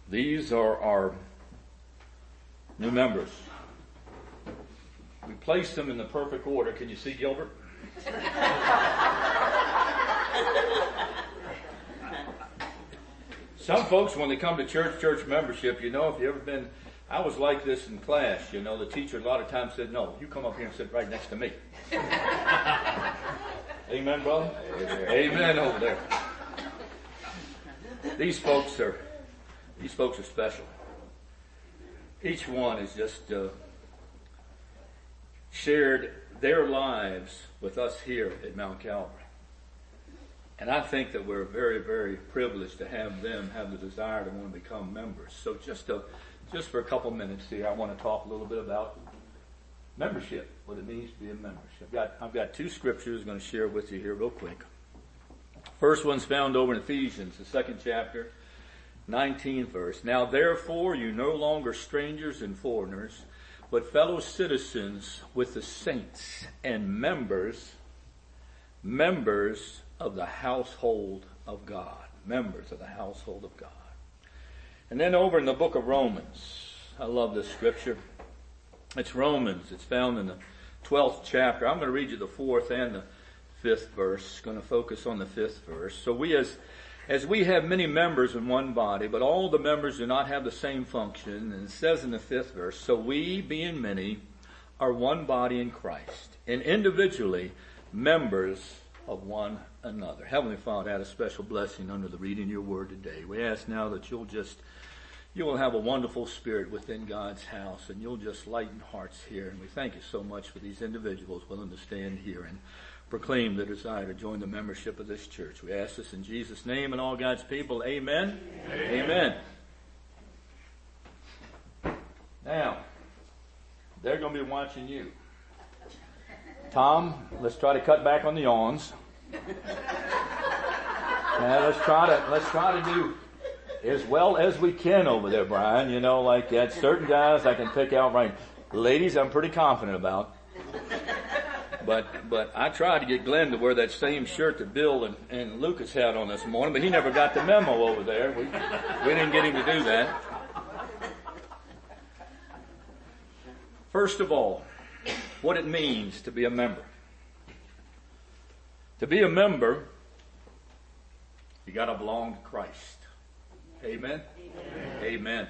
These are our new members. We placed them in the perfect order. Can you see Gilbert? Some folks, when they come to church membership, if you ever been, I was like this in class, the teacher a lot of times said, no, you come up here and sit right next to me. Amen, brother? Amen over there. These folks are special. Each one has just shared their lives with us here at Mount Calvary. And I think that we're very, very privileged to have them have the desire to want to become members. So just for a couple minutes here, I want to talk a little bit about membership, what it means to be a member. I've got two scriptures I'm going to share with you here real quick. First one's found over in Ephesians, the 2nd chapter, 19th verse. Now therefore you no longer strangers and foreigners, but fellow citizens with the saints and members of the household of God. Members of the household of God. And then over in the book of Romans, I love this scripture. It's Romans. It's found in the 12th chapter. I'm going to read you the 4th and the 5th verse. Going to focus on the 5th verse. So we as we have many members in one body, but all the members do not have the same function. And it says in the 5th verse, so we, being many, are one body in Christ, and individually members of one another. Heavenly Father, add a special blessing under the reading of your word today. We ask now that you will have a wonderful spirit within God's house, and you'll just lighten hearts here. And we thank you so much for these individuals willing to stand here and proclaim the desire to join the membership of this church. We ask this in Jesus' name, and all God's people, amen. Amen. Now, they're going to be watching you. Tom, let's try to cut back on the yawns. Now let's try to do as well as we can over there, Brian. Like that. Certain guys I can pick out right. Ladies, I'm pretty confident about. But I tried to get Glenn to wear that same shirt that Bill and Lucas had on this morning, but he never got the memo over there. We didn't get him to do that. First of all, what it means to be a member. To be a member, you got to belong to Christ. Amen? Amen.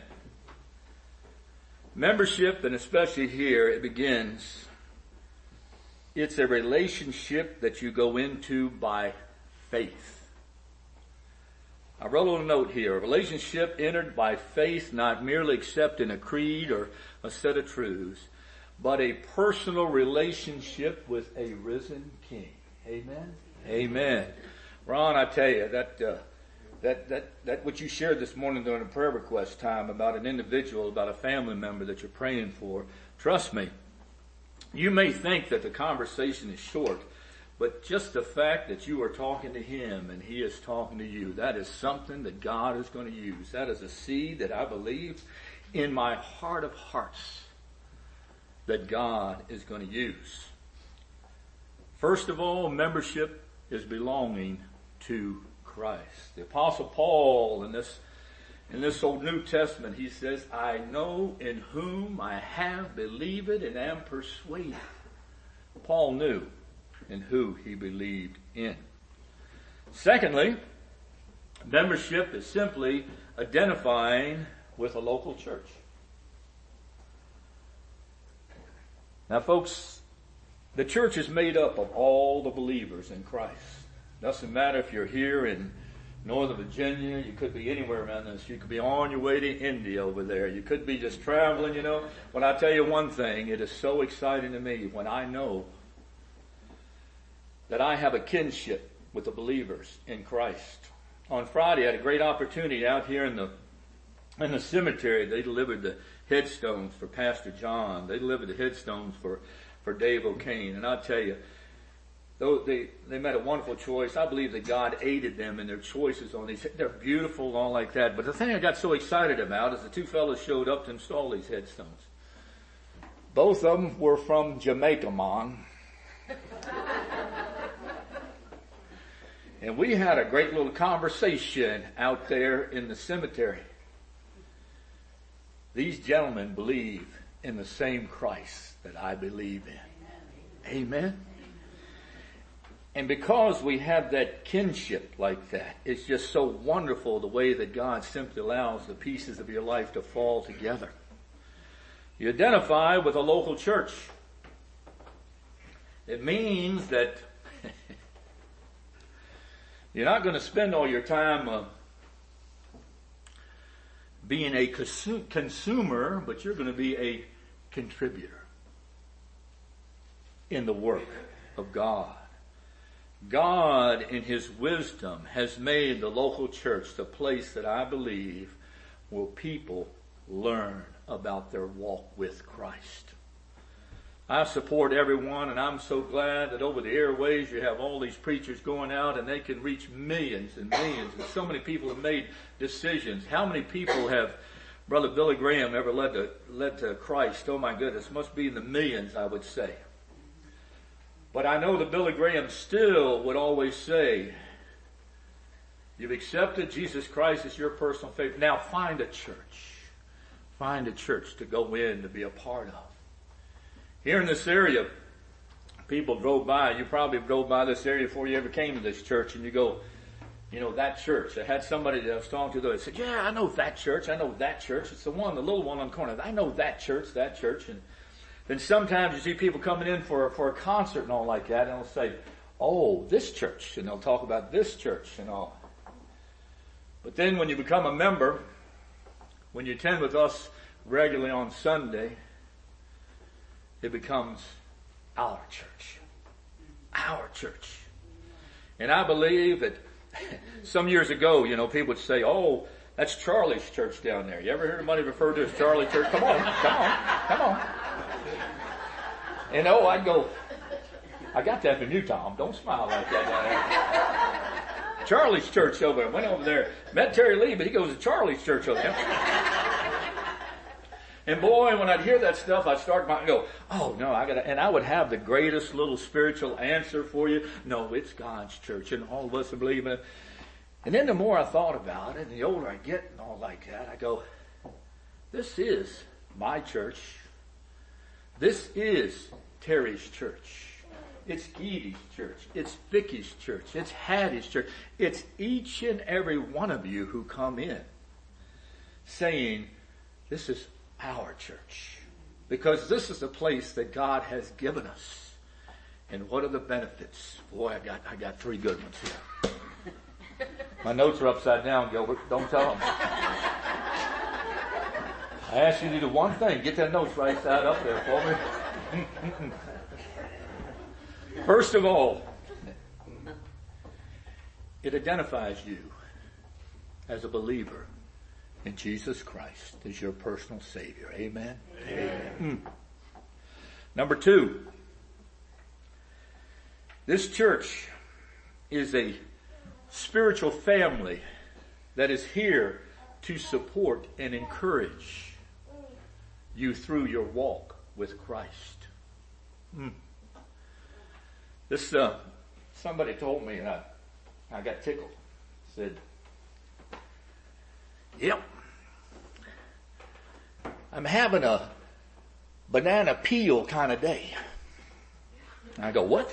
Membership, and especially here, it begins. It's a relationship that you go into by faith. I wrote a little note here. A relationship entered by faith, not merely accepting a creed or a set of truths, but a personal relationship with a risen King. Amen? Amen. Ron, I tell you, that what you shared this morning during the prayer request time about an individual, about a family member that you're praying for, trust me, you may think that the conversation is short, but just the fact that you are talking to him and he is talking to you, that is something that God is going to use. That is a seed that I believe in my heart of hearts that God is going to use. First of all, membership is belonging to Christ. The Apostle Paul in this old New Testament, he says, I know in whom I have believed and am persuaded. Paul knew in who he believed in. Secondly, membership is simply identifying with a local church. Now folks, the church is made up of all the believers in Christ. Doesn't matter if you're here in Northern Virginia, you could be anywhere around this. You could be on your way to India over there. You could be just traveling, When I tell you one thing, it is so exciting to me when I know that I have a kinship with the believers in Christ. On Friday, I had a great opportunity out here in the cemetery. They delivered the headstones for Pastor John. They delivered the headstones for Dave O'Kane. And I'll tell you, though they made a wonderful choice, I believe that God aided them in their choices on these. They're beautiful and all like that. But the thing I got so excited about is the two fellows showed up to install these headstones. Both of them were from Jamaica, man. And we had a great little conversation out there in the cemetery. These gentlemen believe in the same Christ that I believe in. Amen. And because we have that kinship like that, it's just so wonderful the way that God simply allows the pieces of your life to fall together. You identify with a local church. It means that you're not going to spend all your time being a consumer, but you're going to be a contributor in the work of God. God, in His wisdom, has made the local church the place that I believe where people learn about their walk with Christ. I support everyone, and I'm so glad that over the airways you have all these preachers going out and they can reach millions and millions. And so many people have made decisions. How many people have Brother Billy Graham ever led to Christ? Oh my goodness, must be in the millions, I would say. But I know that Billy Graham still would always say, you've accepted Jesus Christ as your personal faith. Now find a church. Find a church to go in to be a part of. Here in this area, people drove by. You probably drove by this area before you ever came to this church, and you go, you know, that church. I had somebody that I was talking to that said, yeah, I know that church. I know that church. It's the little one on the corner. I know that church. And then sometimes you see people coming in for a concert and all like that, and they'll say, oh, this church. And they'll talk about this church and all. But then when you become a member, when you attend with us regularly on Sunday, it becomes our church. Our church. And I believe that some years ago, you know, people would say, oh, that's Charlie's church down there. You ever heard anybody refer to as Charlie Church? Come on. And I'd go, I got that from you, Tom. Don't smile like that. Charlie's church over there. Went over there. Met Terry Lee, but he goes to Charlie's church over there. And boy, when I'd hear that stuff, I'd start to go, oh no, and I would have the greatest little spiritual answer for you. No, it's God's church, and all of us believe in it. And then the more I thought about it, and the older I get and all like that, I go, this is my church. This is Terry's church. It's Geedy's church. It's Vicky's church. It's Hattie's church. It's each and every one of you who come in saying, this is our church. Because this is the place that God has given us. And what are the benefits? Boy, I got 3 good ones here. My notes are upside down, Gilbert. Don't tell them. I ask you to do one thing. Get that notes right side up there for me. First of all, it identifies you as a believer in Jesus Christ as your personal Savior. Amen? Amen. Number 2, this church is a spiritual family that is here to support and encourage you through your walk with Christ. This, somebody told me, and I got tickled, said, yep, I'm having a banana peel kind of day. And I go, what?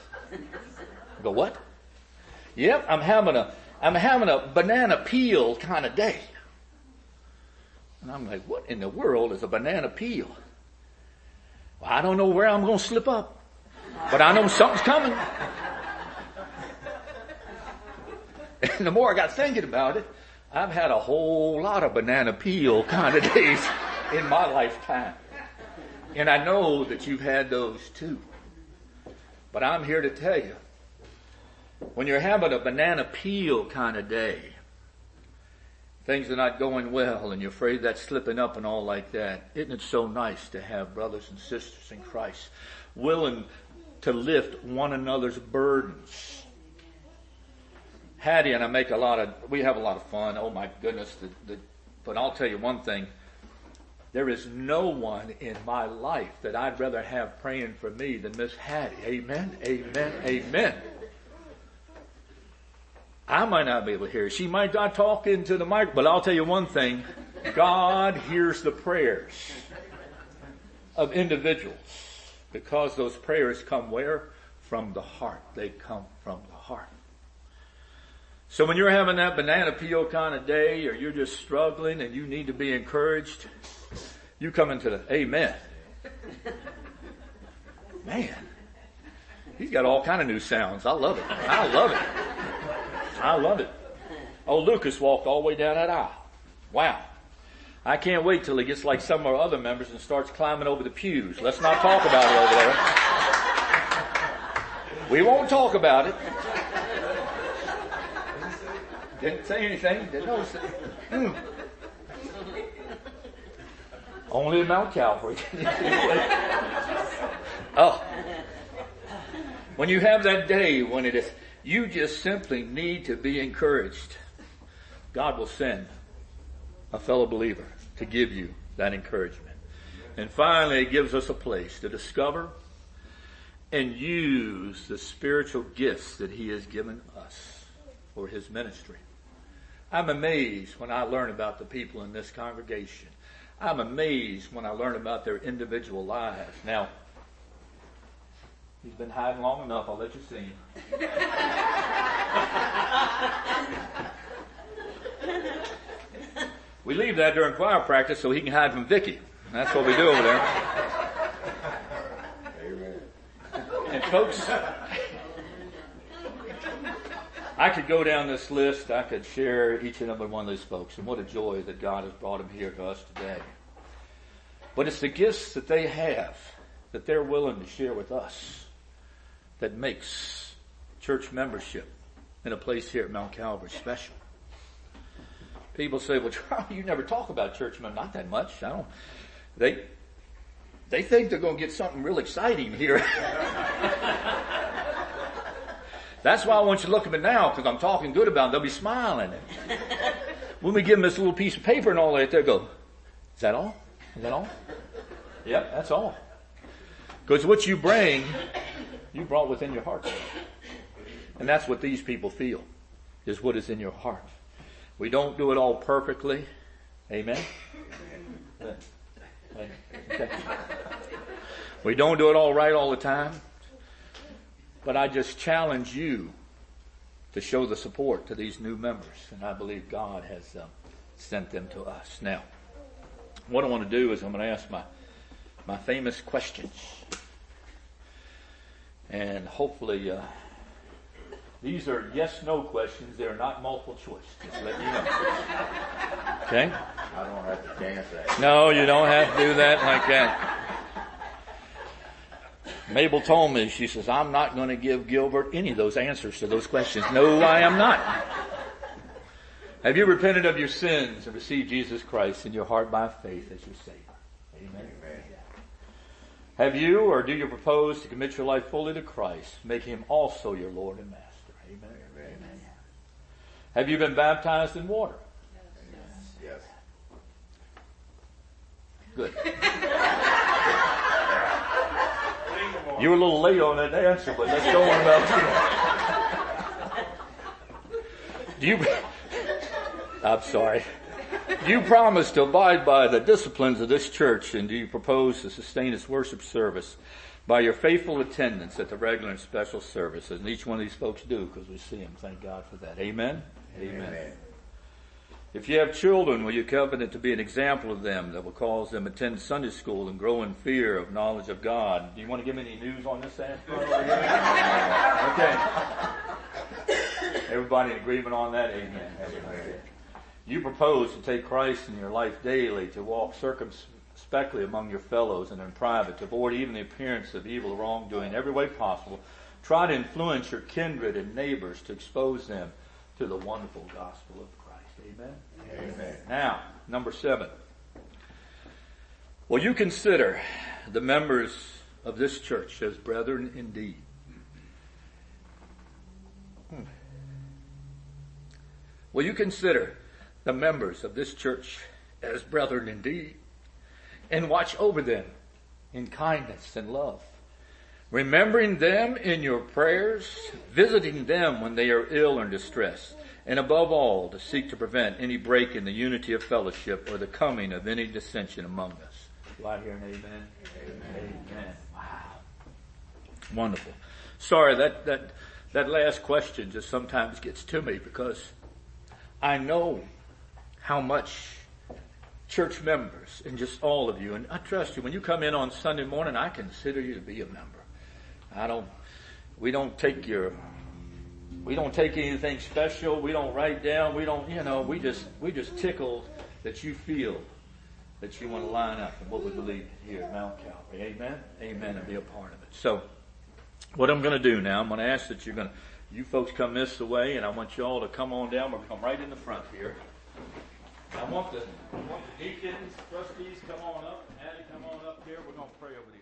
Yep, I'm having a banana peel kind of day. And I'm like, what in the world is a banana peel? Well, I don't know where I'm going to slip up, but I know something's coming. And the more I got thinking about it, I've had a whole lot of banana peel kind of days in my lifetime. And I know that you've had those too. But I'm here to tell you, when you're having a banana peel kind of day, things are not going well and you're afraid that's slipping up and all like that, isn't it so nice to have brothers and sisters in Christ willing to lift one another's burdens? Hattie and I we have a lot of fun. Oh my goodness. But I'll tell you one thing. There is no one in my life that I'd rather have praying for me than Miss Hattie. Amen, amen, amen. I might not be able to hear her. She might not talk into the mic, but I'll tell you one thing. God hears the prayers of individuals because those prayers come where? From the heart. They come from the heart. So when you're having that banana peel kind of day, or you're just struggling and you need to be encouraged, you come into the amen. Man, he's got all kind of new sounds. I love it. I love it. I love it. Oh, Lucas walked all the way down that aisle. Wow. I can't wait till he gets like some of our other members and starts climbing over the pews. Let's not talk about it over there. We won't talk about it. Didn't say anything. Didn't notice it. Only at Mount Calvary. Oh. When you have that day when it is, you just simply need to be encouraged. God will send a fellow believer to give you that encouragement. And finally, it gives us a place to discover and use the spiritual gifts that He has given us for His ministry. I'm amazed when I learn about the people in this congregation. I'm amazed when I learn about their individual lives. Now, he's been hiding long enough. I'll let you see him. We leave that during choir practice so he can hide from Vicky. That's what we do over there. And folks, I could go down this list. I could share each and every one of these folks. And what a joy that God has brought them here to us today. But it's the gifts that they have, that they're willing to share with us, that makes church membership in a place here at Mount Calvary special. People say, well, Charlie, you never talk about church members. Not that much. They think they're going to get something real exciting here. That's why I want you to look at me now, because I'm talking good about them. They'll be smiling. When we give them this little piece of paper and all that, they'll go, is that all? Is that all? Yep, that's all. Because what you bring, you brought within your heart. And that's what these people feel, is what is in your heart. We don't do it all perfectly. Amen? Okay. We don't do it all right all the time. But I just challenge you to show the support to these new members. And I believe God has sent them to us. Now, what I want to do is I'm going to ask my famous questions. And hopefully, these are yes-no questions. They're not multiple choice. Just let you know. Okay? I don't have to chance that. No, you don't have to do that like that. Mabel told me, she says, I'm not going to give Gilbert any of those answers to those questions. No, I am not. Have you repented of your sins and received Jesus Christ in your heart by faith as your Savior? Amen. Amen. Have you or do you propose to commit your life fully to Christ, making Him also your Lord and Master? Amen. Amen. Amen. Have you been baptized in water? Yes. Good. You were a little late on that answer, but let's go on about that. I'm sorry. Do you promise to abide by the disciplines of this church, and do you propose to sustain its worship service by your faithful attendance at the regular and special services? And each one of these folks do, because we see them. Thank God for that. Amen? Amen. If you have children, will you covenant to be an example of them that will cause them to attend Sunday school and grow in fear of knowledge of God? Do you want to give me any news on this, Ann? Okay. Everybody in agreement on that? Amen. Amen. You propose to take Christ in your life daily, to walk circumspectly among your fellows and in private, to avoid even the appearance of evil or wrongdoing in every way possible. Try to influence your kindred and neighbors to expose them to the wonderful gospel of Christ. Amen? Amen. Now, number 7. Will you consider the members of this church as brethren indeed? Will you consider the members of this church as brethren indeed, and watch over them in kindness and love, remembering them in your prayers, visiting them when they are ill and distressed, and above all, to seek to prevent any break in the unity of fellowship or the coming of any dissension among us. Do I hear an amen? Amen. Wow. Wonderful. Sorry, that last question just sometimes gets to me because I know how much church members and just all of you, and I trust you, when you come in on Sunday morning, I consider you to be a member. We don't take anything special. We don't write down. We just tickle that you feel that you want to line up in what we believe here at Mount Calvary. Amen? Amen, and be a part of it. So, what I'm going to do now, I'm going to ask that you folks come this way, and I want you all to come on down. We'll come right in the front here. I want the deacons, trustees, come on up. Addie, come on up here. We're going to pray over